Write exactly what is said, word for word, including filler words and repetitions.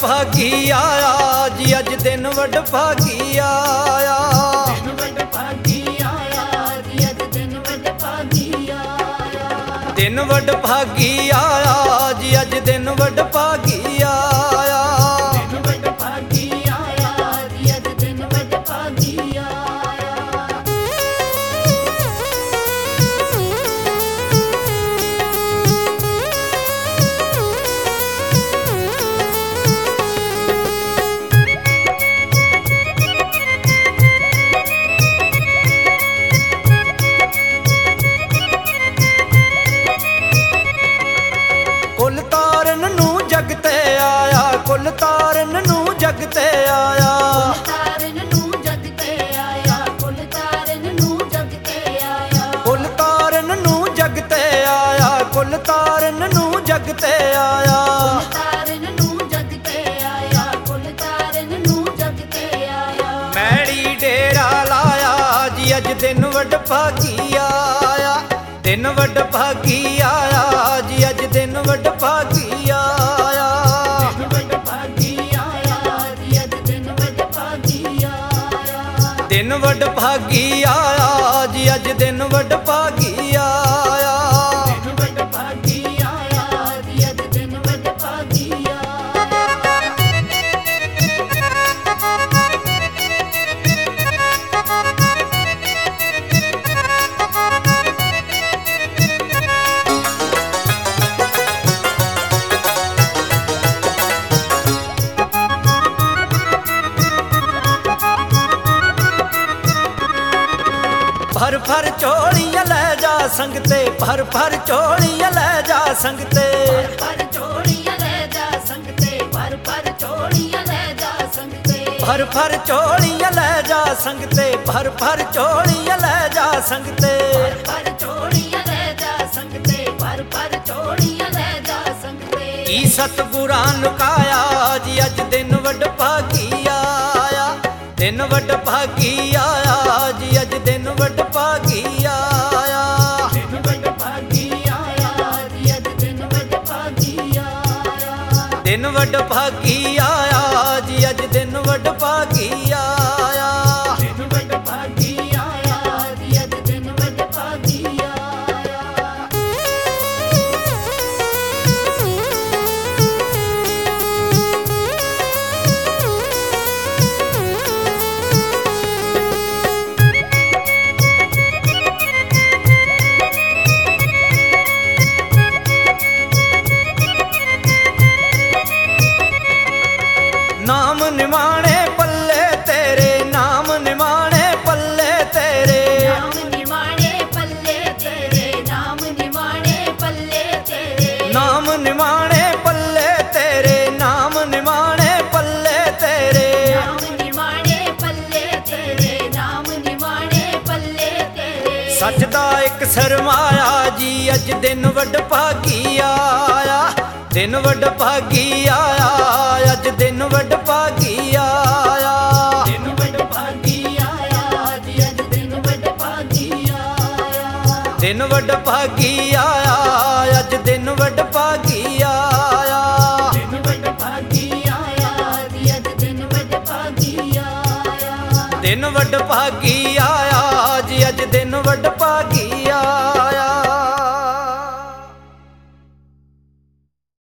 ਭਾਗੀ ਆਇਆ ਜੀ ਅੱਜ ਦਿਨ ਵੱਡ ਭਾਗੀ ਆਇਆ। ਦਿਨ ਵੱਡ ਭਾਗੀ ਆਇਆ ਜੀ ਅੱਜ ਦਿਨ ਵੱਡ ਭਾਗੀ ਆਇਆ। ਦਿਨ ਵੱਡ ਭਾਗੀ ਆਇਆ ਜੀ ਅੱਜ ਦਿਨ ਵੱਡ ਭਾਗੀ ਆਇਆ। ਦਿਨ ਵੱਡ ਭਾਗੀ ਆਇਆ ਜੀ ਅੱਜ ਦਿਨ ਵੱਡ ਭਾਗੀ ਆਇਆ। ਕੁੱਲ ਤਾਰਨ ਨੂੰ ਜਗ ਤੇ ਆਇਆ, ਕੁੱਲ ਤਾਰਨ ਨੂੰ ਜਗ ਤੇ ਆਇਆ। ਤਾਰਨ ਨੂੰ ਜਗ ਤੇ ਆਇਆ, ਕੁੱਲ ਤਾਰਨ ਨੂੰ ਜਗ ਤੇ ਆਇਆ। ਕੁੱਲ ਤਾਰਨ ਨੂੰ ਜਗ ਤੇ ਆਇਆ, ਕੁੱਲ ਤਾਰਨ ਨੂੰ ਜਗ ਤੇ ਆਇਆ। ਤਾਰਨ ਨੂੰ ਜਗ ਤੇ ਆਇਆ, ਕੁੱਲ ਤਾਰਨ ਨੂੰ ਜਗ ਤੇ ਆਇਆ। ਮੈੜੀ ਡੇਰਾ ਲਾਇਆ ਜੀ ਅੱਜ ਦਿਨ ਵੱਡ ਭਾਗੀ ਆਇਆ। ਦਿਨ ਵੱਡ ਭਾਗੀ ਆਇਆ ਜੀ ਅੱਜ ਦਿਨ ਵੱਡ ਭਾਗੀ ਆਇਆ। ਦਿਨ ਵੱਡ ਭਾਗੀ ਆਇਆ ਜੀ ਅੱਜ ਦਿਨ ਵੱਡ ਭਾਗੀ ਆਇਆ। ਦਿਨ ਵੱਡ ਭਾਗੀ ਆਇਆ ਜੀ ਅੱਜ ਦਿਨ ਵੱਡ ਭਾਗੀ ਆਇਆ। ਦਿਨ ਵੱਡ ਭਾਗੀ ਆਇਆ ਜੀ ਅੱਜ ਦਿਨ ਵੱਡ ਭਾਗੀ ਆਇਆ। ਭਰ ਭਰ ਝੋਲੀਆਂ ਲੈ ਜਾ ਸੰਗ ਤੇ, ਭਰ ਭਰ ਝੋਲੀਆਂ ਲੈ ਜਾ ਸੰਗ ਤੇ। ਪਰ ਚੋੜੀਆਂ ਲੈ ਜਾ ਸੰਗ ਤੇ, ਪਰ ਪਰ ਚੋੜੀਆਂ ਲੈ ਜਾ ਸੰਗ ਤੇ। ਭਰ ਭਰ ਝੋਲੀਆਂ ਲੈ ਜਾ ਸੰਗ ਤੇ, ਭਰ ਭਰ ਝੋਲੀਆਂ ਲੈ ਜਾ ਸੰਗ ਤੇ। ਪਰ ਚੋੜੀਆਂ ਲੈ ਜਾ ਸੰਗ ਤੇ, ਪਰ ਪਰ ਚੋੜੀਆਂ ਲੈ ਜਾ ਸੰਗ ਤੇ। ਕੀ ਸਤਿਗੁਰਾਂ ਲੁਕਾਇਆ ਜੀ ਅੱਜ ਦਿਨ ਵੱਡ ਭਾਗੀ ਆਇਆ। ਦਿਨ ਵੱਡ ਭਾਗੀ ਆਇਆ ਜੀ ਅੱਜ ਦਿਨ ਵੱਡ ਭਾਗੀ ਆਇਆ। ਦਿਨ ਵੱਡ ਭਾਗੀ ਆਇਆ ਜੀ ਅੱਜ ਦਿਨ ਵੱਡ ਭਾਗੀ ਆਇਆ। ਦਿਨ ਵੱਡ ਭਾਗੀ ਆਇਆ ਜੀ ਅੱਜ ਦਿਨ ਵੱਡ ਭਾਗੀ ਆਇਆ। ਦਿਨ ਵੱਡ ਭਾਗੀ ਆਇਆ ਜੀ ਅੱਜ ਦਿਨ ਵੱਡ ਭਾਗੀ ਆਇਆ। ਨਾਮ ਨਿਮਾਣੇ ਪੱਲੇ ਤੇਰੇ, ਨਾਮ ਨਿਮਾਣੇ ਪੱਲੇ ਤੇਰੇ। ਨਾਮ ਨਿਮਾਣੇ ਪੱਲੇ ਤੇਰੇ, ਨਾਮ ਨਿਮਾਣੇ ਪੱਲੇ ਤੇਰੇ। ਨਾਮ ਨਿਮਾਣੇ ਪੱਲੇ ਤੇਰੇ, ਨਾਮ ਨਿਮਾਣੇ ਪੱਲੇ ਤੇਰੇ। ਨਾਮ ਨਿਮਾਣੇ ਪੱਲੇ ਤੇਰੇ, ਨਾਮ ਨਿਮਾਣੇ ਪੱਲੇ ਤੇਰੇ। ਸੱਚ ਦਾ ਇੱਕ ਸਰਮਾਇਆ ਜੀ ਅੱਜ ਦਿਨ ਵੱਡ ਭਾਗੀ ਆਇਆ। ਦਿਨ ਵੱਡ ਭਾਗੀ ਆਇਆ ਅੱਜ ਦਿਨ ਵੱਡ ਭਾਗੀ ਆਇਆ। ਦਿਨ ਵੱਡ ਭਾਗੀ ਆਇਆ ਜੀ ਅੱਜ ਦਿਨ ਵੱਡ ਭਾਗੀ ਆਇਆ। ਦਿਨ ਵੱਡ ਭਾਗੀ ਆਇਆ ਅੱਜ ਦਿਨ ਵੱਡ ਭਾਗੀ ਆਇਆ। ਦਿਨ ਵੱਡ ਭਾਗੀ ਆਇਆ ਜੀ ਅੱਜ ਦਿਨ ਵੱਡ ਭਾਗੀ ਆਇਆ। ਦਿਨ ਵੱਡ ਭਾਗੀ ਆਇਆ ਜੀ ਅੱਜ ਦਿਨ ਵੱਡ ਭਾਗੀ